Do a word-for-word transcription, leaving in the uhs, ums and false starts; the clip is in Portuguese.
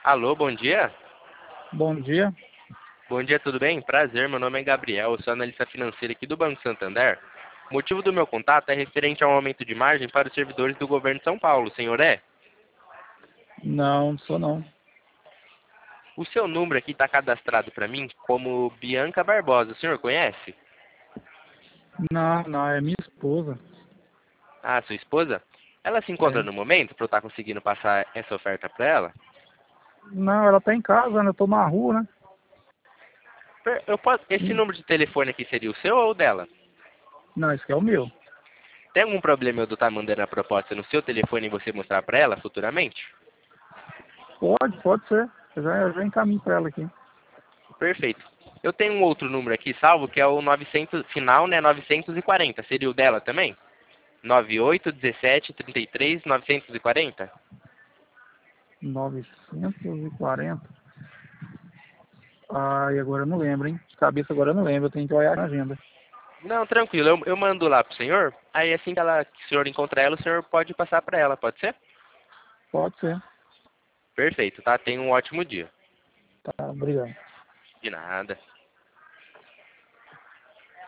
Alô, bom dia? Bom dia. Bom dia, tudo bem? Prazer, meu nome é Gabriel, eu sou analista financeiro aqui do Banco Santander. O motivo do meu contato é referente ao aumento de margem para os servidores do governo de São Paulo, o senhor é? Não, não sou não. O seu número aqui está cadastrado para mim como Bianca Barbosa, o senhor conhece? Não, não, é minha esposa. Ah, sua esposa? Ela se encontra É. no momento para eu estar conseguindo passar essa oferta para ela? Não, ela tá em casa, né? Eu tô na rua, né? Per- Eu posso... Esse Hum. número de telefone aqui seria o seu ou o dela? Não, esse aqui é o meu. Tem algum problema eu estar mandando a proposta no seu telefone e você mostrar para ela futuramente? Pode, pode ser. Eu já, eu já encaminho pra ela aqui. Perfeito. Eu tenho um outro número aqui salvo, que é o novecentos, final, né, novecentos e quarenta. Seria o dela também? nove oito um sete três três novecentos e quarenta? novecentos e quarenta. Ai, agora eu não lembro, hein? De cabeça agora eu não lembro. Eu tenho que olhar na agenda. Não, tranquilo. Eu, eu mando lá pro senhor. Aí assim que, ela, que o senhor encontrar ela, o senhor pode passar para ela, pode ser? Pode ser. Perfeito, tá? Tenha um ótimo dia. Tá, obrigado. De nada.